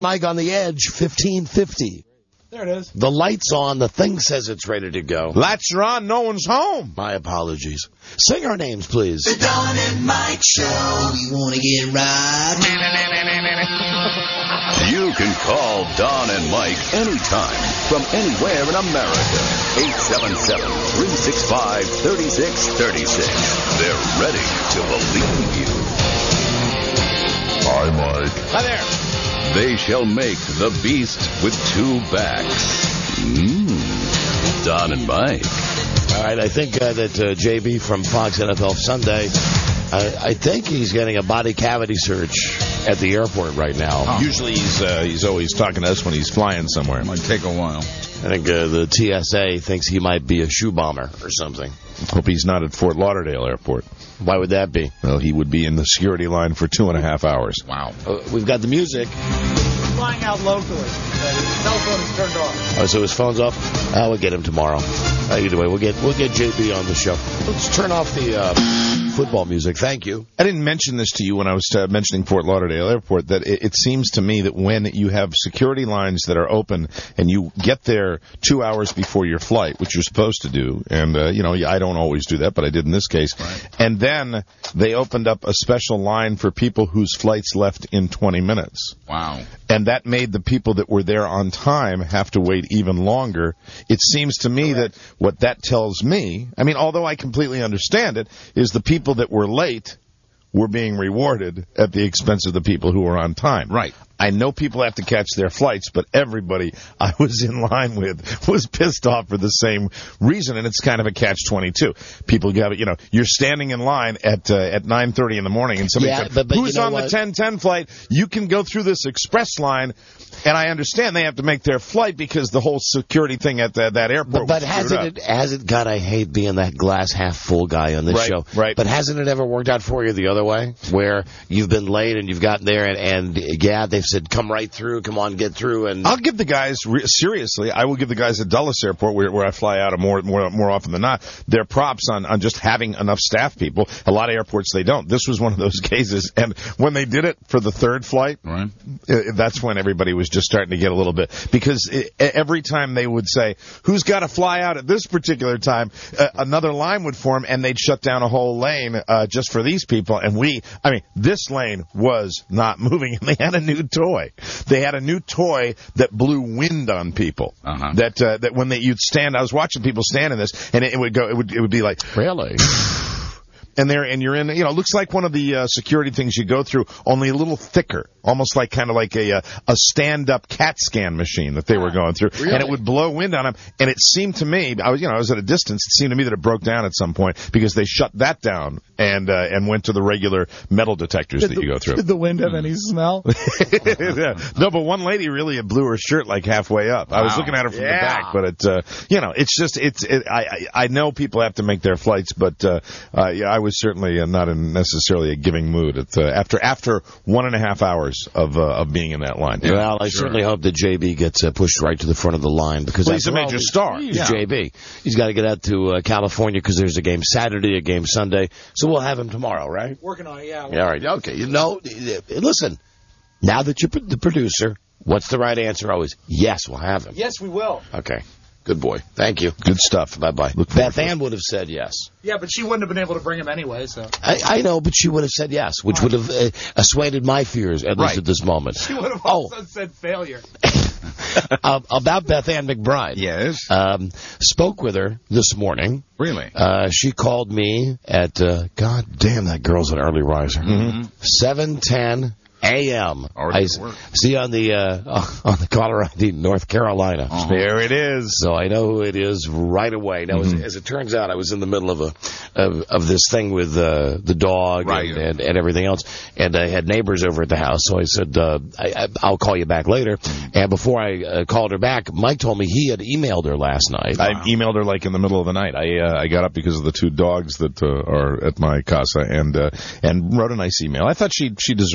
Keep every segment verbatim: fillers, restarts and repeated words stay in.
Mike on the Edge, fifteen fifty. There it is. The light's on. The thing says it's ready to go. Lights are on. No one's home. My apologies. Sing our names, please. The Don and Mike Show. You want to get right? You can call Don and Mike anytime from anywhere in America. eight seven seven, three six five, three six three six. They're ready to believe you. Hi, Mike. Hi there. They shall make the beast with two backs. Mmm. Don and Mike. All right, I think uh, that uh, J B from Fox N F L Sunday, uh, I think he's getting a body cavity search at the airport right now. Oh. Usually he's uh, he's always talking to us when he's flying somewhere. It might take a while. I think uh, the T S A thinks he might be a shoe bomber or something. Hope he's not at Fort Lauderdale Airport. Why would that be? Well, he would be in the security line for two and a half hours. Wow. Uh, we've got the music. Flying out locally. His telephone is turned off. Oh, so his phone's off? Uh, we'll get him tomorrow. Uh, either way, we'll get we'll get J B on the show. Let's turn off the uh, football music. Thank you. I didn't mention this to you when I was uh, mentioning Fort Lauderdale Airport, that it, it seems to me that when you have security lines that are open and you get there two hours before your flight, which you're supposed to do, and, uh, you know, I don't always do that, but I did in this case, right. And then they opened up a special line for people whose flights left in twenty minutes. Wow. And that made the people that were there on time have to wait even longer. It seems to me Correct. that what that tells me, I mean, although I completely understand it, is the people that were late were being rewarded at the expense of the people who were on time. Right. I know people have to catch their flights, but everybody I was in line with was pissed off for the same reason, and it's kind of a catch twenty-two. People get, you know, you're standing in line at uh, at nine thirty in the morning, and somebody yeah, says, but, but who's you know on what? the ten ten flight? You can go through this express line, and I understand they have to make their flight because the whole security thing at the, that airport But, but was hasn't up. it, hasn't, God, I hate being that glass half full guy on this right, show. Right. But hasn't it ever worked out for you the other way, where you've been late and you've gotten there, and, and yeah, they've said, come right through. Come on, get through. And I'll give the guys, re- seriously, I will give the guys at Dulles Airport, where, where I fly out of more, more more often than not, their props on, on just having enough staff people. A lot of airports, they don't. This was one of those cases. And when they did it for the third flight, right. uh, that's when everybody was just starting to get a little bit. Because it, every time they would say, who's got to fly out at this particular time, uh, another line would form, and they'd shut down a whole lane uh, just for these people. And we, I mean, this lane was not moving. And they had a new toy. They had a new toy that blew wind on people. Uh-huh. That uh, that when they you'd stand, I was watching people stand in this, and it, it would go, it would it would be like really. And there, and you're in, you know, it looks like one of the uh, security things you go through, only a little thicker, almost like kind of like a a stand-up CAT scan machine that they were going through, really? And it would blow wind on them. And it seemed to me, I was, you know, I was at a distance. It seemed to me that it broke down at some point because they shut that down and uh, and went to the regular metal detectors did that the, you go through. Did the wind have any smell? Yeah. No, but one lady really blew her shirt like halfway up. Wow. I was looking at her from yeah. the back, but it, uh, you know, it's just, it's, it, I, I know people have to make their flights, but uh, uh, yeah, I was certainly uh, not in necessarily a giving mood at, uh, after after one and a half hours of uh, of being in that line. Yeah, well, I sure. certainly hope that J B gets uh, pushed right to the front of the line because well, he's a major all, star. He's yeah. J B. He's got to get out to uh, California because there's a game Saturday, a game Sunday, so we'll have him tomorrow, right? Working on it, yeah. Yeah, all right, okay. You know, listen. Now that you're the producer, what's the right answer always? Yes, we'll have him. Yes, we will. Okay. Good boy. Thank you. Good stuff. Bye-bye. Beth Ann would have said yes. Yeah, but she wouldn't have been able to bring him anyway, so. I, I know, but she would have said yes, which would have uh, assuaded my fears, at right. least at this moment. She would have oh. also said failure. uh, about Beth Ann McBride. Yes. Um, spoke with her this morning. Really? Uh, she called me at, uh, God damn, that girl's an early riser. Mm-hmm. seven ten A M Already I at work. see on the uh, on the caller I D, North Carolina. Uh-huh. There it is. So I know who it is right away. Now, Mm-hmm. as, as it turns out, I was in the middle of a of, of this thing with uh, the dog right. and, and, and everything else, and I had neighbors over at the house. So I said, uh, I, I, "I'll call you back later." Mm-hmm. And before I uh, called her back, Mike told me he had emailed her last night. I emailed her like in the middle of the night. I uh, I got up because of the two dogs that uh, are at my casa and uh, and wrote a nice email. I thought she she deserved a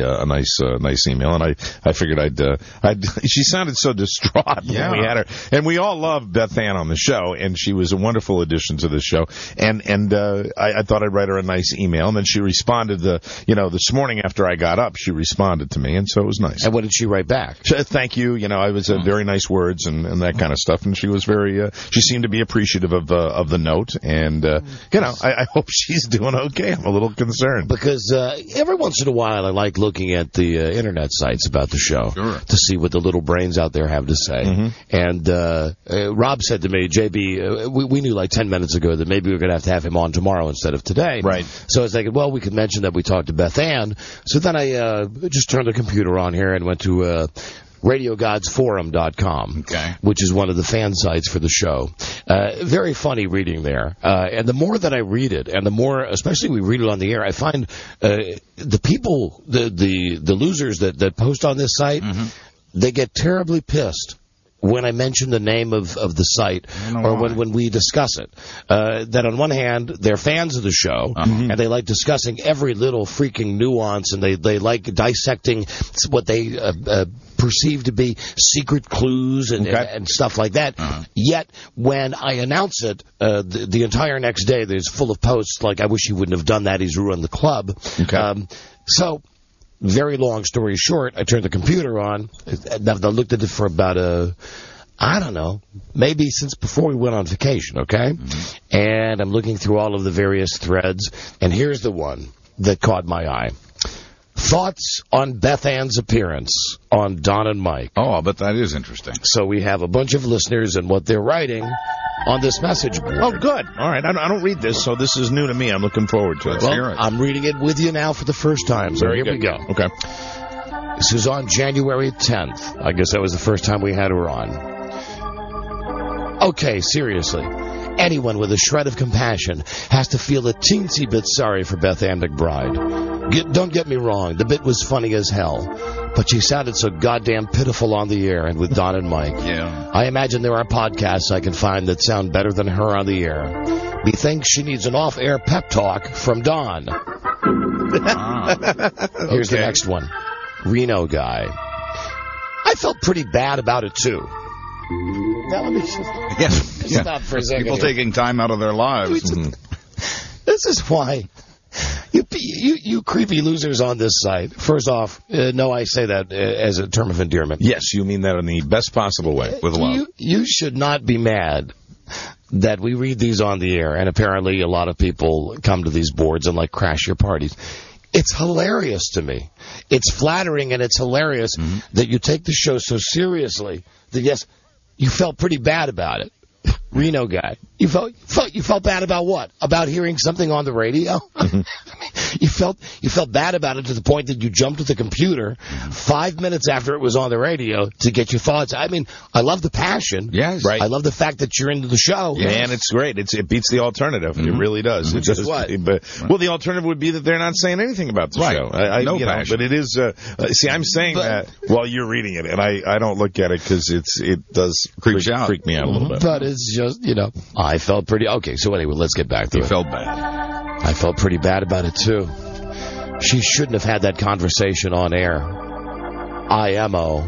a, a nice uh, nice email, and I, I figured I'd, uh, I'd she sounded so distraught Yeah. when we had her. And we all love Beth Ann on the show, and she was a wonderful addition to the show. And and uh, I, I thought I'd write her a nice email, and then she responded, the you know, this morning after I got up, she responded to me, and so it was nice. And what did she write back? She said, thank you, you know, I was uh, very nice words and, and that kind of stuff, and she was very, uh, she seemed to be appreciative of, uh, of the note, and, uh, you know, I, I hope she's doing okay. I'm a little concerned. Because uh, every once in a while I like looking at the uh, internet sites about the show Sure. to see what the little brains out there have to say. Mm-hmm. And uh, uh, Rob said to me, J B, uh, we, we knew like ten minutes ago that maybe we were going to have to have him on tomorrow instead of today. Right. So I was thinking, well, we could mention that we talked to Beth Ann. So then I uh, just turned the computer on here and went to uh, radio gods forum dot com, Okay. which is one of the fan sites for the show. Uh, very funny reading there. Uh, and the more that I read it, and the more, especially we read it on the air, I find uh, the people, the, the, the losers that, that post on this site, Mm-hmm. they get terribly pissed when I mention the name of, of the site know or why. when, when we discuss it. Uh, that on one hand, they're fans of the show, Uh-huh. and they like discussing every little freaking nuance, and they, they like dissecting what they uh, uh, perceive to be secret clues and, Okay. and, and stuff like that. Uh-huh. Yet, when I announce it, uh, the, the entire next day, there's full of posts like, I wish he wouldn't have done that, he's ruined the club. Okay. Um, so... Very long story short, I turned the computer on. I looked at it for about a, I don't know, maybe since before we went on vacation, okay? Mm-hmm. And I'm looking through all of the various threads, and here's the one that caught my eye. Thoughts on Beth Ann's appearance on Don and Mike. Oh, I'll bet that is interesting. So we have a bunch of listeners and what they're writing on this message board. Oh, good. All right. I don't, I don't read this, so this is new to me. I'm looking forward to it. Let's Well, hear it. I'm reading it with you now for the first time, so Very here good. we go. Okay. This is on January tenth. I guess that was the first time we had her on. Okay, seriously. Anyone with a shred of compassion has to feel a teensy bit sorry for Beth Ann McBride. Get, don't get me wrong, the bit was funny as hell, but she sounded so goddamn pitiful on the air and with Don and Mike. Yeah. I imagine there are podcasts I can find that sound better than her on the air. Methinks she needs an off-air pep talk from Don. Ah. Here's the Okay. next one. Reno guy. I felt pretty bad about it, too. Now let me just Yeah. yeah. stop for a second. People here. taking time out of their lives. We This is why you, you you creepy losers on this site. First off, uh, no, I say that uh, as a term of endearment. Yes, you mean that in the best possible way. With love. You, you should not be mad that we read these on the air, and apparently a lot of people come to these boards and like crash your parties. It's hilarious to me. It's flattering and it's hilarious Mm-hmm. that you take the show so seriously that, yes, you felt pretty bad about it. Reno guy. You felt, felt you felt bad about what? About hearing something on the radio? Mm-hmm. I mean, you felt you felt bad about it to the point that you jumped to the computer five minutes after it was on the radio to get your thoughts. I mean, I love the passion. Yes. Right. I love the fact that you're into the show. Man, it's great. It's it beats the alternative. It really does. It Which is does. what? But, well, the alternative would be that they're not saying anything about the Right. show. I, I, No you know, passion. but it is. Uh, uh, see, I'm saying But- that while you're reading it, and I, I don't look at it because it's it does Creeps freak, out. freak me out a little bit. But it's just, you know, I felt pretty... Okay, so anyway, let's get back to You it. felt bad. I felt pretty bad about it, too. She shouldn't have had that conversation on air. I M O,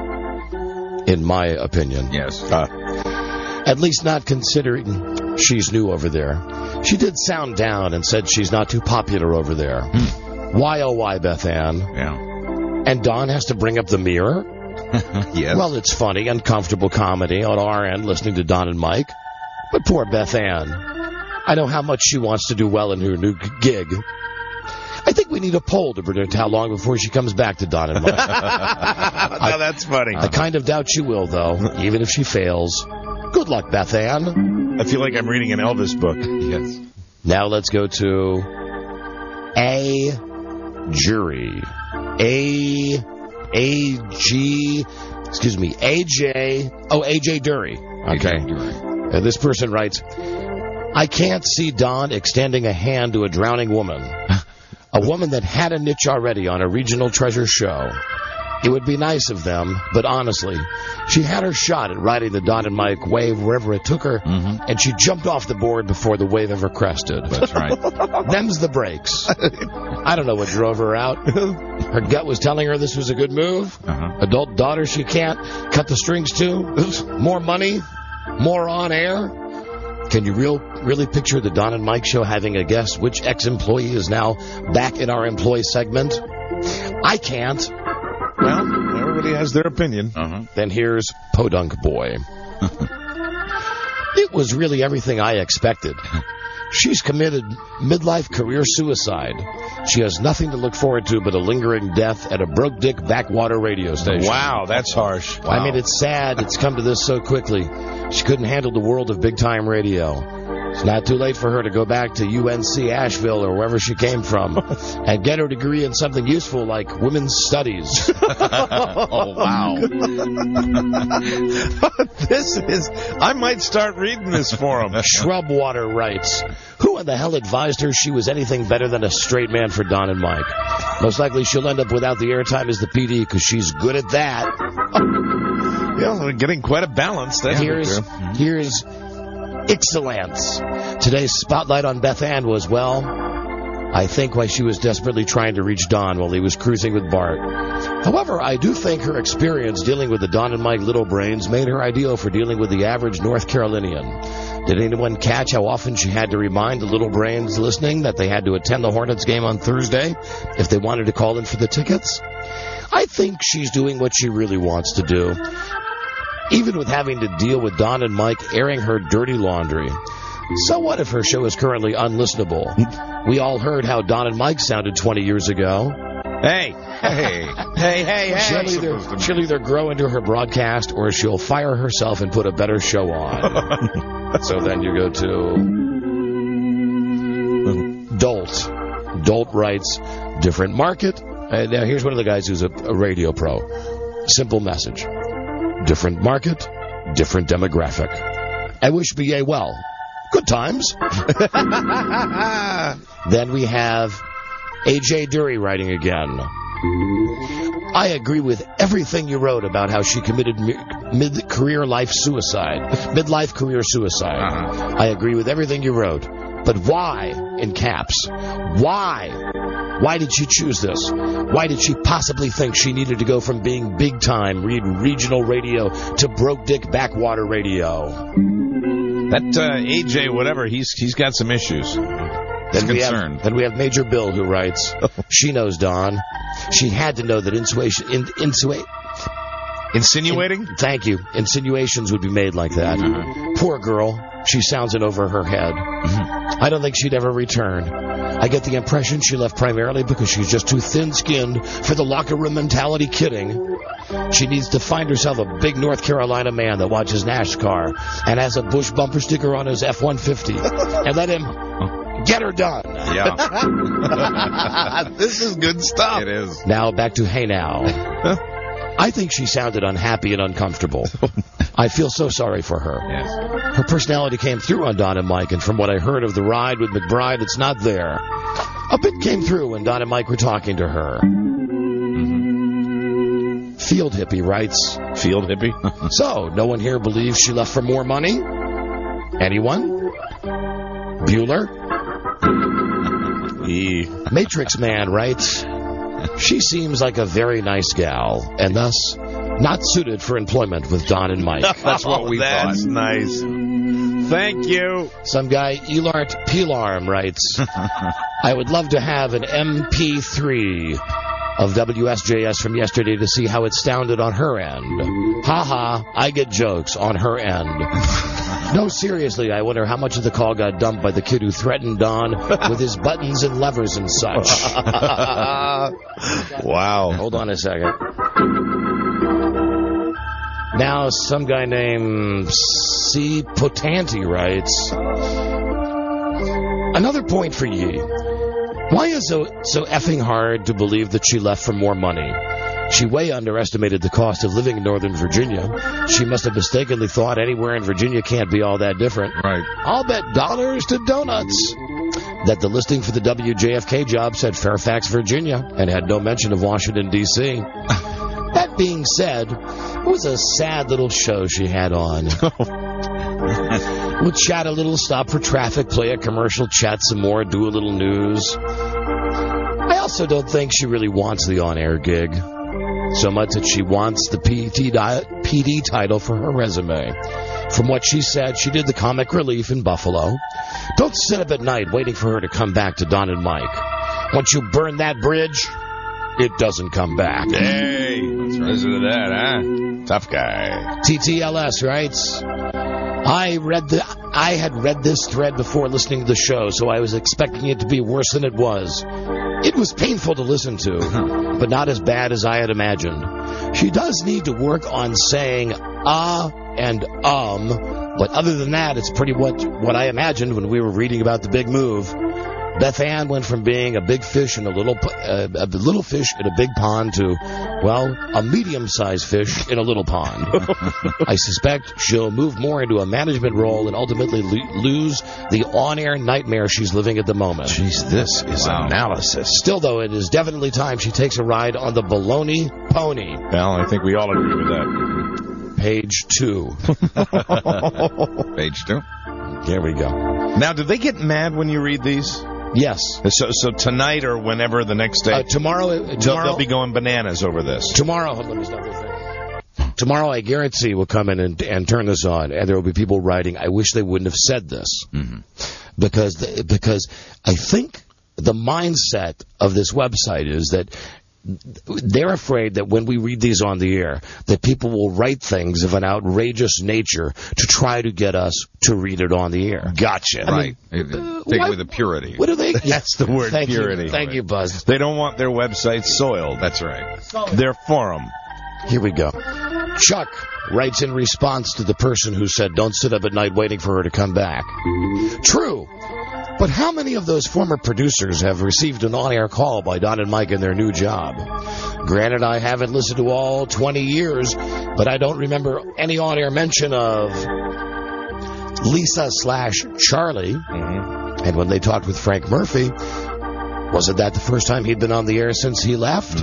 in my opinion. Yes. Uh, At least not considering she's new over there. She did sound down and said she's not too popular over there. Why, oh, why, Beth Ann? Yeah. And Don has to bring up the mirror? Yes. Well, it's funny, uncomfortable comedy on our end, listening to Don and Mike. But poor Beth Ann. I know how much she wants to do well in her new gig. I think we need a poll to predict how long before she comes back to Don and Mike. now that's funny. I kind of doubt she will, though, even if she fails. Good luck, Beth Ann. I feel like I'm reading an Elvis book. Yes. Now let's go to A Jury. A A G excuse me, A J oh A J Dury. Okay. Uh, this person writes, I can't see Don extending a hand to a drowning woman. A woman that had a niche already on a regional treasure show. It would be nice of them, but honestly, she had her shot at riding the Don and Mike wave wherever it took her, Mm-hmm. and she jumped off the board before the wave ever crested. That's right. Them's the breaks. I don't know what drove her out. Her gut was telling her this was a good move. Uh-huh. Adult daughter she can't cut the strings to. More money, more on air. Can you real, really picture the Don and Mike show having a guess which ex-employee is now back in our employee segment? I can't. Well, everybody has their opinion. Uh-huh. Then here's Podunk Boy. It was really everything I expected. She's committed midlife career suicide. She has nothing to look forward to but a lingering death at a broke dick backwater radio station. Wow, that's harsh. Wow. I mean, it's sad it's come to this so quickly. She couldn't handle the world of big-time radio. It's not too late for her to go back to U N C Asheville or wherever she came from and get her degree in something useful like women's studies. Oh, wow. This is... I might start reading this for him. Shrubwater writes, who in the hell advised her she was anything better than a straight man for Don and Mike? Most likely she'll end up without the airtime as the P D because she's good at that. Yeah, we're getting quite a balance there. Here's, here's excellence. Today's spotlight on Beth Ann was, well, I think why she was desperately trying to reach Don while he was cruising with Bart. However, I do think her experience dealing with the Don and Mike Little Brains made her ideal for dealing with the average North Carolinian. Did anyone catch how often she had to remind the Little Brains listening that they had to attend the Hornets game on Thursday if they wanted to call in for the tickets? I think she's doing what she really wants to do, even with having to deal with Don and Mike airing her dirty laundry. So what if her show is currently unlistenable? We all heard how Don and Mike sounded twenty years ago. Hey, hey, hey, hey, hey. She'll either, she'll either grow into her broadcast or she'll fire herself and put a better show on. So then you go to Dolt. Dolt writes, different market. Uh, now here's one of the guys who's a, a radio pro. Simple message. Different market, different demographic. I wish B A well. Good times. Then we have A J Dury writing again. I agree with everything you wrote about how she committed mid-career life suicide, midlife career suicide. Uh-huh. I agree with everything you wrote. But why, in caps, why? Why did she choose this? Why did she possibly think she needed to go from being big-time read regional radio to broke-dick backwater radio? That uh, A J, whatever, he's he's got some issues. Then we, concerned. have, then we have Major Bill who writes, she knows Don. She had to know that insuation, in, insua- Insinuating? in, thank you. Insinuations would be made like that. Uh-huh. Poor girl. She sounds it over her head. I don't think she'd ever return. I get the impression she left primarily because she's just too thin-skinned for the locker room mentality kidding. She needs to find herself a big North Carolina man that watches NASCAR and has a Bush bumper sticker on his F one fifty and let him get her done. Yeah. This is good stuff. It is. Now back to Hey Now. I think she sounded unhappy and uncomfortable. I feel so sorry for her. Yes. Her personality came through on Don and Mike, and from what I heard of the ride with McBride, it's not there. A bit came through when Don and Mike were talking to her. Mm-hmm. Field Hippie writes, Field hippie? so, no one here believes she left for more money? Anyone? Bueller? E. Matrix Man writes, she seems like a very nice gal, and thus not suited for employment with Don and Mike. That's what we That's thought. nice. Thank you. Some guy, Elart Pilarm, writes, I would love to have an M P three of W S J S from yesterday to see how it sounded on her end. Ha ha, I get jokes on her end. No, seriously, I wonder how much of the call got dumped by the kid who threatened Don with his buttons and levers and such. Wow. Hold on a second. Now, some guy named C. Potanti writes, another point for ye. Why is it so, so effing hard to believe that she left for more money? She way underestimated the cost of living in Northern Virginia. She must have mistakenly thought anywhere in Virginia can't be all that different. Right. I'll bet dollars to donuts that the listing for the W J F K job said Fairfax, Virginia, and had no mention of Washington, D C That being said, it was a sad little show she had on. We'll chat a little, stop for traffic, play a commercial, chat some more, do a little news. I also don't think she really wants the on-air gig so much that she wants the P D, P D title for her resume. From what she said, she did the comic relief in Buffalo. Don't sit up at night waiting for her to come back to Don and Mike. Once you burn that bridge, it doesn't come back. Hey, listen to that, huh? Tough guy. T T L S writes, I read the I had read this thread before listening to the show, so I was expecting it to be worse than it was. It was painful to listen to, but not as bad as I had imagined. She does need to work on saying ah and um, but other than that, it's pretty much what I imagined when we were reading about the big move. Beth Ann went from being a big fish in a little uh, a little fish in a big pond to, well, a medium-sized fish in a little pond. I suspect she'll move more into a management role and ultimately lo- lose the on-air nightmare she's living at the moment. Jeez, this is Wow. analysis. Still, though, it is definitely time she takes a ride on the baloney pony. Well, I think we all agree with that. Page two. Page two. There we go. Now, do they get mad when you read these? Yes. So, so tonight or whenever the next day, Uh, tomorrow, uh, they'll, tomorrow, they'll be going bananas over this. tomorrow, hold on, there's another thing. Tomorrow, I guarantee will come in and, and turn this on, and there will be people writing, I wish they wouldn't have said this. Mm-hmm. Because, the, because I think the mindset of this website is that they're afraid that when we read these on the air, that people will write things of an outrageous nature to try to get us to read it on the air. Gotcha. Right. It- uh, Take why- away the purity. What do they? That's the word, Thank purity. You. Thank you, Buzz. They don't want their website soiled. That's right. Their forum. Here we go. Chuck writes in response to the person who said, don't sit up at night waiting for her to come back. True. But how many of those former producers have received an on-air call by Don and Mike in their new job? Granted, I haven't listened to all twenty years, but I don't remember any on-air mention of Lisa slash Charlie. Mm-hmm. And when they talked with Frank Murphy, wasn't that the first time he'd been on the air since he left?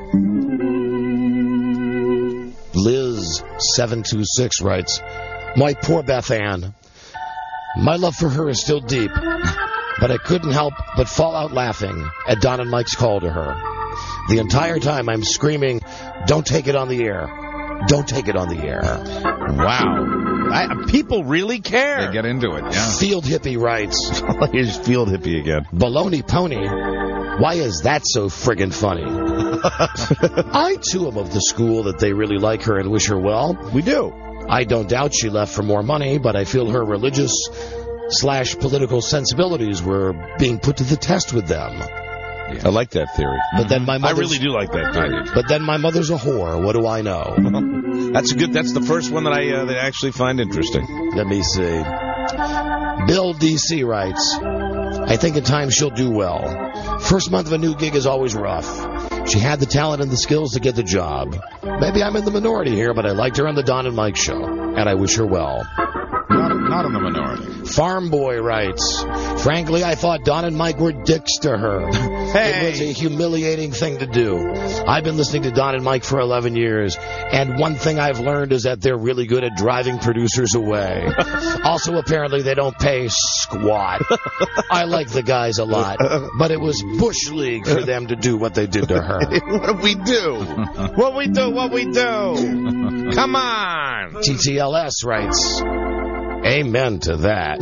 Mm-hmm. Yep. Liz seven two six writes, my poor Beth Ann. My love for her is still deep, but I couldn't help but fall out laughing at Don and Mike's call to her. The entire time I'm screaming, don't take it on the air. Don't take it on the air. Wow. I, people really care. They get into it, yeah. Field Hippie writes, Here's Field Hippie again. baloney pony. Why is that so friggin' funny? I, too, am of the school that they really like her and wish her well. We do. I don't doubt she left for more money, but I feel her religious slash political sensibilities were being put to the test with them. I like that theory. But then my I mother's, really do like that theory. But then my mother's a whore. What do I know? That's a good. That's the first one that I uh, that I actually find interesting. Let me see. Bill D C writes, I think in time she'll do well. First month of a new gig is always rough. She had the talent and the skills to get the job. Maybe I'm in the minority here, but I liked her on the Don and Mike show, and I wish her well. Not, not in the minority. Farm Boy writes, frankly, I thought Don and Mike were dicks to her. Hey. It was a humiliating thing to do. I've been listening to Don and Mike for eleven years, and one thing I've learned is that they're really good at driving producers away. Also, apparently, they don't pay squat. I like the guys a lot, but it was Bush League for them to do what they did to her. What do we do? What we do? What we do? Come on. T T L S writes, amen to that.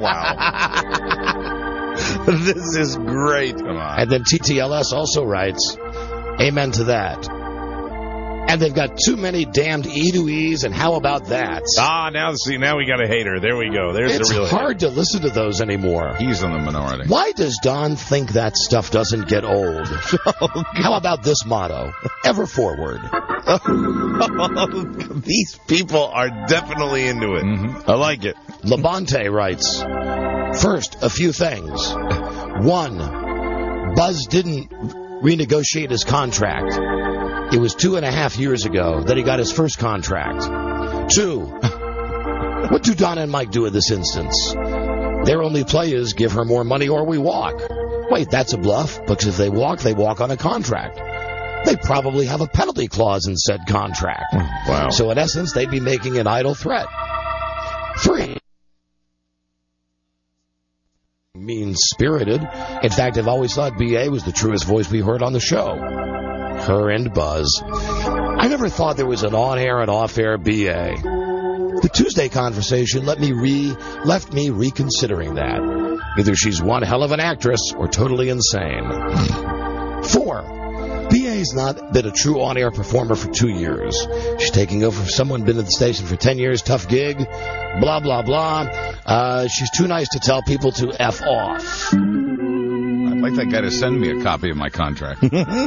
Wow. This is great. Come on. And then T T L S also writes, amen to that. And they've got too many damned E to E's, and how about that? Ah, now see, now we got a hater. There we go. There's It's the real hard to listen to those anymore. He's in the minority. Why does Don think that stuff doesn't get old? How about this motto? Ever forward. hater. These people are definitely into it. Mhm. I like it. Labonte writes, first, a few things. One, Buzz didn't renegotiate his contract. It was two and a half years ago that he got his first contract. Two, what do Don and Mike do in this instance? Their only play is give her more money or we walk. Wait, that's a bluff, because if they walk, they walk on a contract. They probably have a penalty clause in said contract. Wow. So in essence, they'd be making an idle threat. Three, mean mean-spirited. In fact, I've always thought B A was the truest voice we heard on the show. Her and Buzz. I never thought there was an on-air and off-air B A. The Tuesday conversation let me re left me reconsidering that. Either she's one hell of an actress or totally insane. Four. B A's not been a true on-air performer for two years. She's taking over for someone been at the station for ten years, tough gig, blah, blah, blah. Uh, she's too nice to tell people to F off. I'd like that guy to send me a copy of my contract.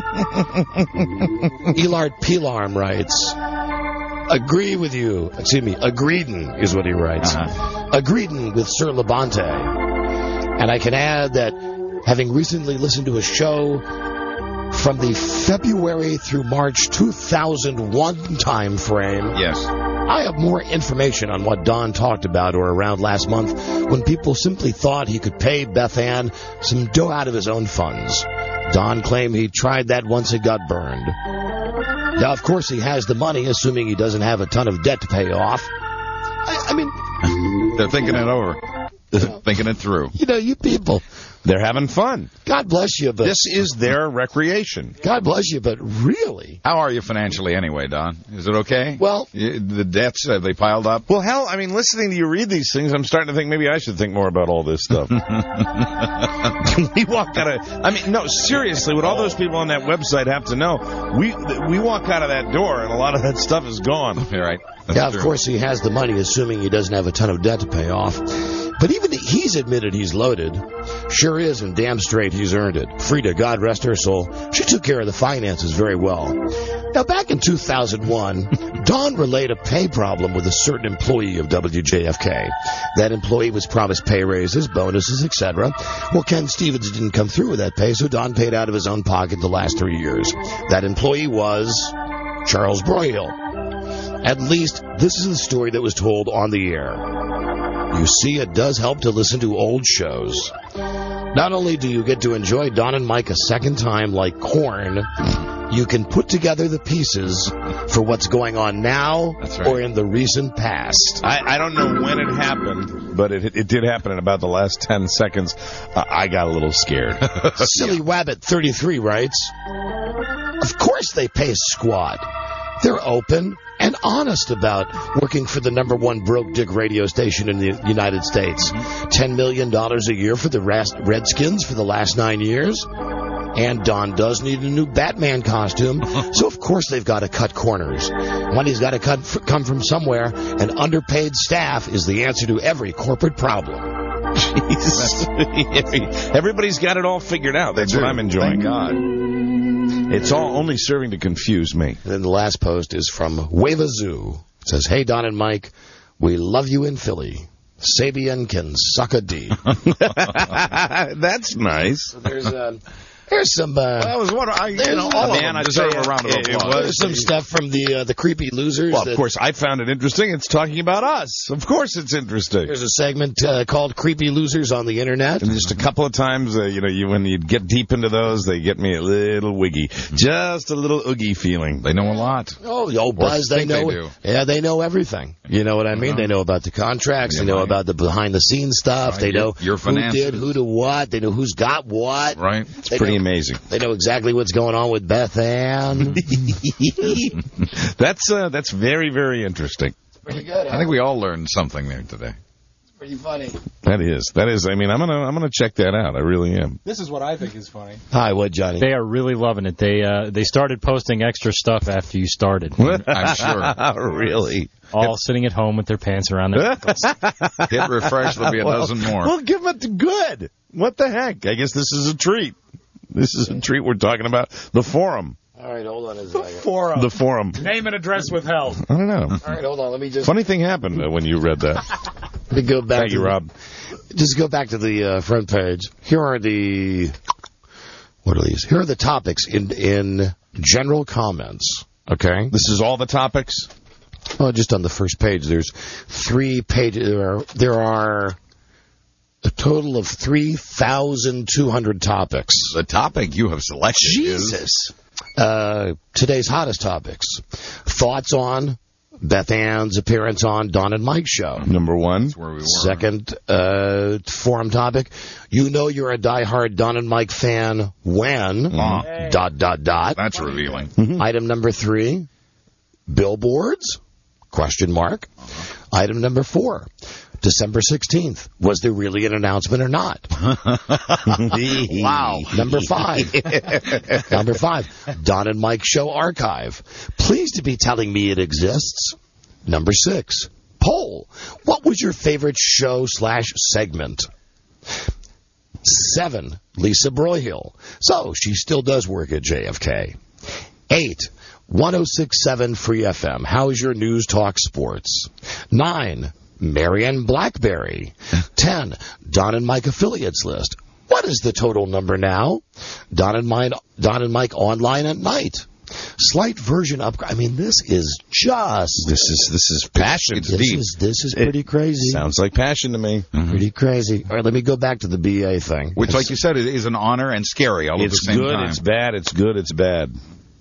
Elard Pilarm writes, agree with you. Excuse me, agreedin is what he writes. Uh-huh. Agreedin with Sir Labonte. And I can add that having recently listened to a show from the February through March two thousand one time frame, Yes. I have more information on what Don talked about or around last month when people simply thought he could pay Beth Ann some dough out of his own funds. Don claimed he tried that once it got burned. Now, of course, he has the money, assuming he doesn't have a ton of debt to pay off. I, I mean... They're thinking it over. Thinking it through. You know, you people... They're having fun. God bless you, but... This is their recreation. God bless you, but really... How are you financially anyway, Don? Is it okay? Well... You, the debts, have they piled up? Well, hell, I mean, listening to you read these things, I'm starting to think maybe I should think more about all this stuff. We walk out of... I mean, no, seriously, what all those people on that website have to know, we we walk out of that door and a lot of that stuff is gone. You're right. That's yeah, of true. course he has the money, assuming he doesn't have a ton of debt to pay off. But even he's admitted he's loaded. Sure is, and damn straight he's earned it. Frida, God rest her soul, she took care of the finances very well. Now, back in two thousand one, Don relayed a pay problem with a certain employee of W J F K. That employee was promised pay raises, bonuses, et cetera. Well, Ken Stevens didn't come through with that pay, so Don paid out of his own pocket the last three years. That employee was Charles Broyhill. At least, this is the story that was told on the air. You see, it does help to listen to old shows. Not only do you get to enjoy Don and Mike a second time like corn, you can put together the pieces for what's going on now That's right. or in the recent past. I, I don't know when it happened, but it it did happen in about the last ten seconds. Uh, I got a little scared. Silly Wabbit thirty-three writes, of course they pay squat. They're open and honest about working for the number one broke dick radio station in the United States. ten million dollars a year for the Redskins for the last nine years. And Don does need a new Batman costume, so of course they've got to cut corners. Money's got to cut f- come from somewhere, and underpaid staff is the answer to every corporate problem. Jesus. Everybody's got it all figured out. That's what I'm enjoying. Thank God. It's all only serving to confuse me. And then the last post is from Wavazoo. It says, hey, Don and Mike, we love you in Philly. Sabian can suck a D. That's nice. So there's, uh, there's some... Uh, That was what I, you There's know, all all of man, them. I deserve a round of It- it applause. was- there's some stuff from the uh, the creepy losers. Well, that- of course, I found it interesting. It's talking about us. Of course it's interesting. There's a segment uh, called Creepy Losers on the Internet. And just a couple of times, uh, you know, you, when you get deep into those, they get me a little wiggy. Just a little oogie feeling. They know a lot. Oh, oh, Buzz, they think they know. do. Yeah, they know everything. You know what I mean? Uh-huh. They know about the contracts. Yeah, they know right. about the behind-the-scenes stuff. Right, They your- know your who finances. did, who to what. They know who's got what. Right? It's They pretty know- amazing. They know exactly what's going on with Beth Ann. That's uh, that's very, very interesting. Pretty good. I think we all learned something there today. Pretty funny. That is. That is. I mean, I'm gonna I'm gonna check that out. I really am. This is what I think is funny. Hi, what, Johnny? They are really loving it. They uh, they started posting extra stuff after you started. I'm sure. Really? All sitting at home with their pants around their ankles. Hit refresh, there'll be a dozen more. Well, give it to good. What the heck? I guess this is a treat. This is a treat. We're talking about the forum. All right, hold on a second. Forum. The forum. Name and address withheld. I don't know. All right, hold on. Let me just Funny thing happened uh, when you read that. let me go back. Thank to you, the- Rob. Just go back to the uh, front page. Here are the what are these? Here are the topics in in general comments. Okay. This is all the topics. Well, just on the first page, there's three pages. There are there are a total of three thousand two hundred topics. The topic you have selected is... Jesus. Uh, today's hottest topics. Thoughts on Beth Ann's appearance on Don and Mike Show. Number one. That's where we were. Second uh, forum topic, you know you're a diehard Don and Mike fan when, Mhm. dot, dot, dot. That's revealing. Item number three, billboards, question mark. Item number four, December sixteenth, was there really an announcement or not? Wow. Number five. Number five, Don and Mike Show archive. Pleased to be telling me it exists. Number six, poll. What was your favorite show slash segment? Seven, Lisa Broyhill. So she still does work at J F K. Eight, one oh six point seven Free F M. How's your news talk sports? Nine, Marianne Blackberry. Ten, Don and Mike affiliates list. What is the total number now? Don and Mike, Don and Mike online at night. Slight version upgrade. I mean, this is just... This is this is passion. This is, this is pretty crazy. Sounds like passion to me. Pretty crazy. All right, let me go back to the B A thing. Which, like you said, it is an honor and scary all at the It's same good, time. it's bad, it's good, it's bad.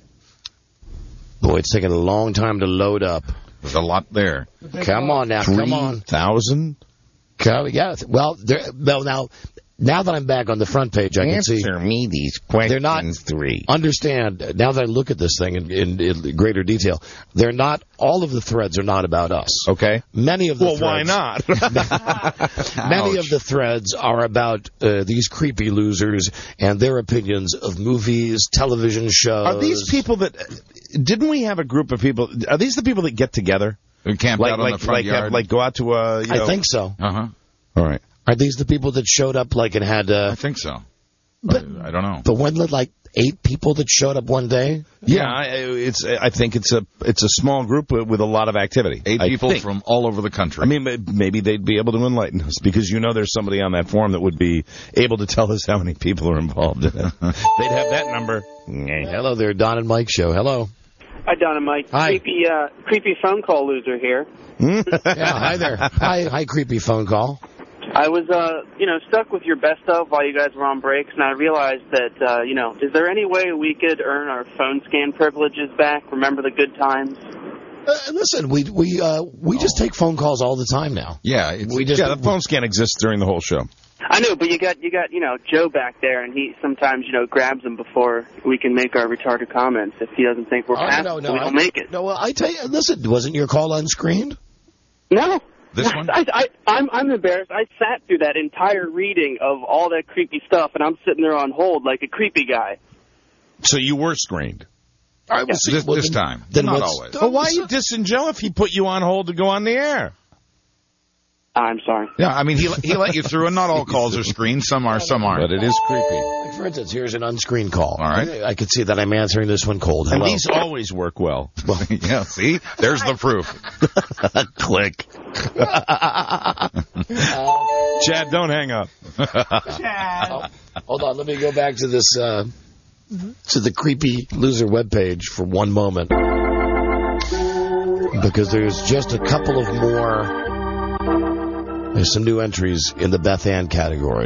Boy, it's taking a long time to load up. There's a lot there. Come on now, come Three on. thousand? Come, yeah, well, there, well, now, now that I'm back on the front page, I can see. Answer me these questions. They're not three. Understand, now that I look at this thing in, in, in greater detail, they're not, all of the threads are not about us. Okay. Many of the Well, threads. why not? Many of the threads are about uh, these creepy losers and their opinions of movies, television shows. Are these people that... Didn't we have a group of people... Are these the people that get together? We camped Like, out on like, the front like, yard. have, like go out to a... You know, I think so. Uh-huh. All right. Are these the people that showed up like and had... Uh, I think so. But- I, I don't know. but when did like eight people that showed up one day? Yeah, I, it's. I think it's a it's a small group with, with a lot of activity. Eight I people think. from all over the country. I mean, ma- maybe they'd be able to enlighten us because you know there's somebody on that forum that would be able to tell us how many people are involved in it. They'd have that number. Hello there, Don and Mike Show. Hello. Hi, Don and Mike. Hi. Creepy, uh, creepy phone call loser here. Yeah, hi there. Hi, hi, creepy phone call. I was, uh, you know, stuck with your best of while you guys were on breaks, and I realized that, uh, you know, is there any way we could earn our phone scan privileges back? Remember the good times? Uh, listen, we we uh, we just take phone calls all the time now. yeah, it's, We just Yeah, the phone scan exists during the whole show. I know, but you got, you got, you know, Joe back there, and he sometimes, you know, grabs them before we can make our retarded comments. If he doesn't think we're Oh, past no, it, no, we I- don't make it. No, well, I tell you, listen, wasn't your call unscreened? No. This one? I, I, I'm, I'm embarrassed. I sat through that entire reading of all that creepy stuff, and I'm sitting there on hold like a creepy guy. So you were screened. All right, well, see, this, well, this then- time. Then Not what's- always. But why are you dissing Joe if he put you on hold to go on the air? I'm sorry. Yeah, I mean, he he let you through, and not all calls are screened. Some are, some aren't. But it is creepy. Like, for instance, here's an unscreened call. All right. I, I could see that I'm answering this one cold. And Hello. these always work well. Yeah, see? There's the proof. Click. Chad, don't hang up. Oh, hold on, let me go back to this, uh, to the creepy loser webpage for one moment. Because there's just a couple of more, there's some new entries in the Beth Ann category.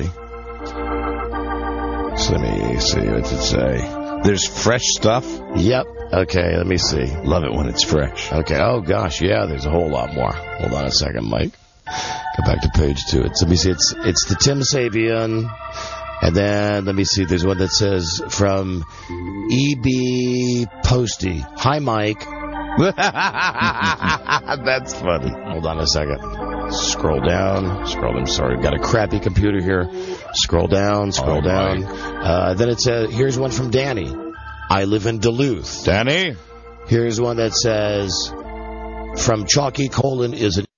So let me see, what does it say? There's fresh stuff. Yep, okay, let me see. Love it when it's fresh. Okay, oh gosh, yeah, there's a whole lot more. Hold on a second, Mike. Go back to page two. It's, let me see, it's, it's the Tim Sabian. And then, let me see, there's one that says from E B Posty. Hi, Mike. That's funny. Hold on a second. Scroll down. Scroll, I'm sorry, I've got a crappy computer here. Scroll down, scroll Oh, down. Mike. Uh, then it says, here's one from Danny. I live in Duluth. Danny? Here's one that says, from Chalky Colon is an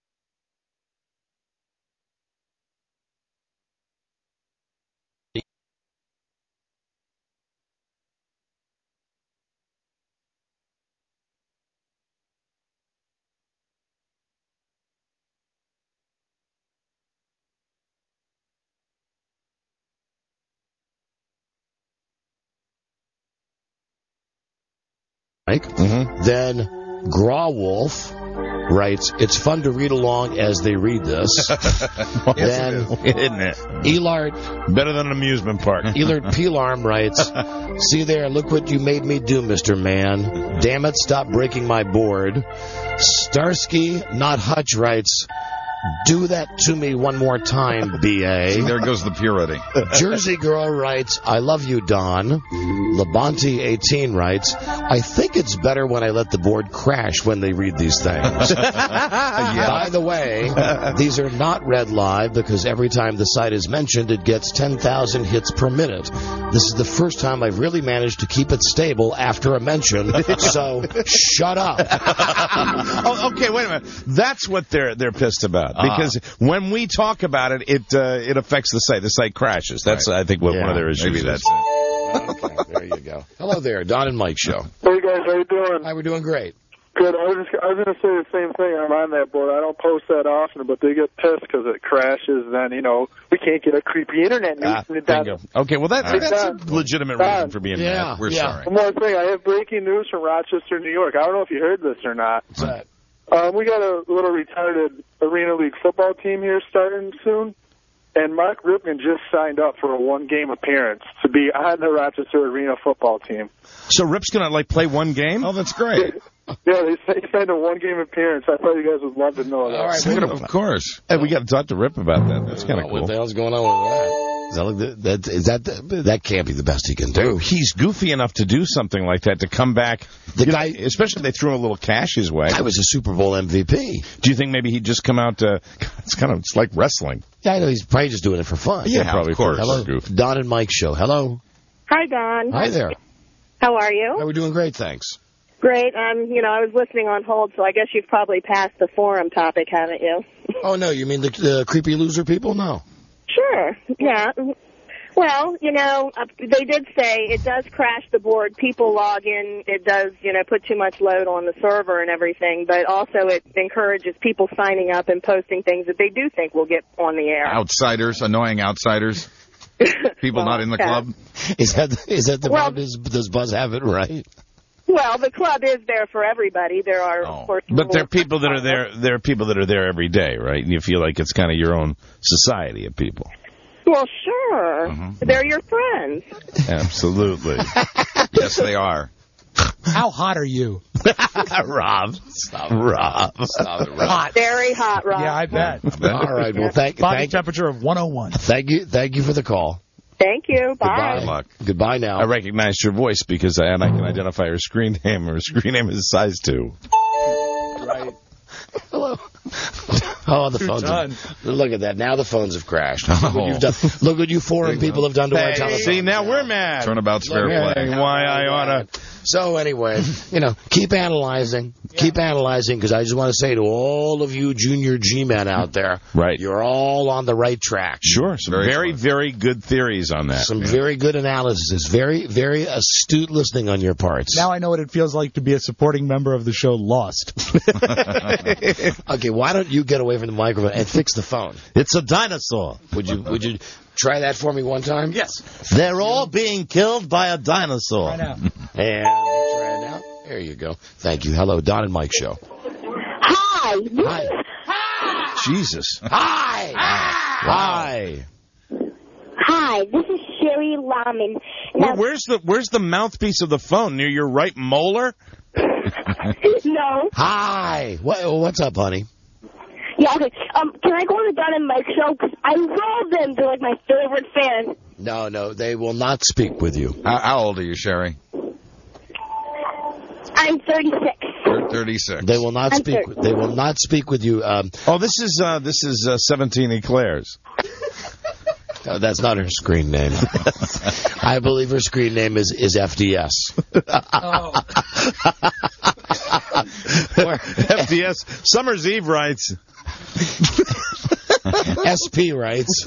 Mike. Mm-hmm. Then Grawolf writes, it's fun to read along as they read this. Then, Isn't it? Elard, Better than an amusement park. Elard Pilarm writes, see there, look what you made me do, Mister Man. Damn it, stop breaking my board. Starsky, not Hutch, writes, do that to me one more time, B A. There goes the purity. Jersey Girl writes, I love you, Don. Labonte eighteen writes, I think it's better when I let the board crash when they read these things. By the way, these are not read live because every time the site is mentioned, it gets ten thousand hits per minute. This is the first time I've really managed to keep it stable after a mention, so shut up. Oh, okay, wait a minute. That's what they're they're pissed about. Because uh, when we talk about it, it uh, it affects the site. The site crashes. That's, right. I think, what yeah, one of their issues maybe is. That's it. Okay, there you go. Hello there, Don and Mike Show. Hey, guys, how you doing? Hi, we're doing great. Good. I was just, I was going to say the same thing. I'm on that board. I don't post that often, but they get pissed because it crashes. And then, you know, we can't get a creepy internet news. Ah, bingo. Okay, well, that, Right. that's a Don, legitimate Don, reason for being yeah, mad. We're yeah. sorry. One more thing. I have breaking news from Rochester, New York. I don't know if you heard this or not. What's that? Um, we got a little retarded Arena League football team here starting soon, and Mark Ripken just signed up for a one-game appearance to be on the Rochester Arena football team. So Rip's going to, like, play one game? Oh, that's great. Yeah, they they signed a one-game appearance. I thought you guys would love to know that. All right, Well, well, of course. Hey, we got to talk to Rip about that. That's kind of what cool. the hell's going on with that? Is that, like the, that, is that, the, that can't be the best he can do. He's goofy enough to do something like that, to come back. The You guy- know, especially if they threw a little cash his way. I was a Super Bowl M V P. Do you think maybe he'd just come out to... It's kind of it's like wrestling. Yeah, I know he's probably just doing it for fun. Yeah, probably of course. for Hello, goof. Don and Mike Show. Hello. Hi, Don. Hi there. How are you? Hey, we're doing great, thanks. Great. Um, you know, I was listening on hold, so I guess you've probably passed the forum topic, haven't you? Oh, no, you mean the, the creepy loser people? No. Sure. Yeah. Well, you know, uh, they did say it does crash the board. People log in. It does, you know, put too much load on the server and everything. But also it encourages people signing up and posting things that they do think will get on the air. Outsiders, annoying outsiders. People Well, not in the yeah. club. Is that is that the Well- problem? Does, does Buzz have it right? Well, the club is there for everybody. There are, Oh. of course, But there are rules. people that are there. There are people that are there every day, right? And you feel like it's kind of your own society of people. Well, sure. They're your friends. Absolutely. Yes, they are. How hot are you? Rob, stop, Rob, stop it, Rob. Hot. Very hot, Rob. Yeah, I bet. All right, well, thank, Body thank, temperature of one oh one. thank you, thank you for the call. Thank you. Bye. Goodbye. Good luck. Goodbye now. I recognized your voice because I, and I can identify her screen name. Her screen name is size two. Right. Hello. Oh, the You're phones. done. Have, look at that. Now the phones have crashed. Look what you've done. Look what you foreign people have done to our Hey, telephone. see, now we're mad. Turnabout's fair Look, play. Hey, why I oughta. So anyway, you know, keep analyzing, keep analyzing, because I just want to say to all of you junior G-men out there, Right. you're all on the right track. Sure, some Very very, close. very good theories on that. Some very good analysis, very, very astute listening on your parts. Now I know what it feels like to be a supporting member of the show Lost. Okay, why don't you get away from the microphone and fix the phone? It's a dinosaur. Would you? Would you try that for me one time? Yes. They're all being killed by a dinosaur. Try now. And try it out. There you go. Thank you. Hello, Don and Mike Show. Hi. Hi. Jesus. Hi. Hi. Hi. This is Sherry Laman. Where, where's the Where's the mouthpiece of the phone? Near your right molar? No. Hi. What, what's up, honey? Yeah, okay. Um, can I go on the Don and Mike show? Because I love them. They're like my favorite fan. No, no, they will not speak with you. How, how old are you, Sherry? I'm thirty-six. You're thirty-six. They will not I'm speak. sorry. They will not speak with you. Um, Oh, this is uh, this is uh, seventeen eclairs. no, that's not her screen name. I believe her screen name is is F D S. Oh. Or F D S. Summer's Eve writes. S P writes.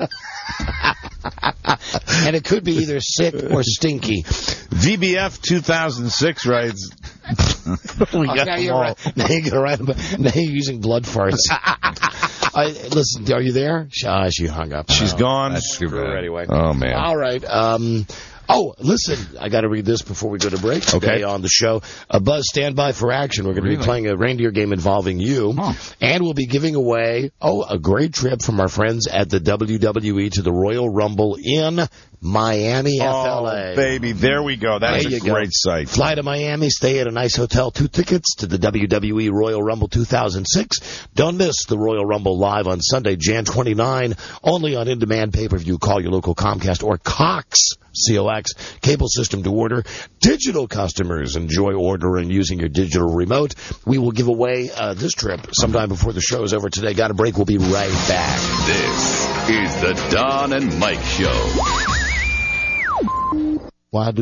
And it could be either sick or stinky. V B F two thousand six writes. we Oh, got now them you're all. right. Now you're right about, now you're using blood farts. I, listen, are you there? She, uh, she hung up. She's Oh, gone. That's too screw her bad. anyway. Oh man. All right. Um, Oh, listen, I got to read this before we go to break today Okay. on the show. Uh, Buzz, stand by for action. We're going to Really? be playing a reindeer game involving you. Huh. And we'll be giving away, oh, a great trip from our friends at the W W E to the Royal Rumble in Miami, F L A. Oh, baby, there we go. That There is a you go. great sight. Fly to Miami, stay at a nice hotel, two tickets to the W W E Royal Rumble two thousand six. Don't miss the Royal Rumble live on Sunday, January twenty-ninth, only on in-demand pay-per-view. Call your local Comcast or Cox, C O X, cable system to order. Digital customers enjoy ordering using your digital remote. We will give away uh, this trip sometime before the show is over today. Got a break. We'll be right back. This is the Don and Mike Show. Why do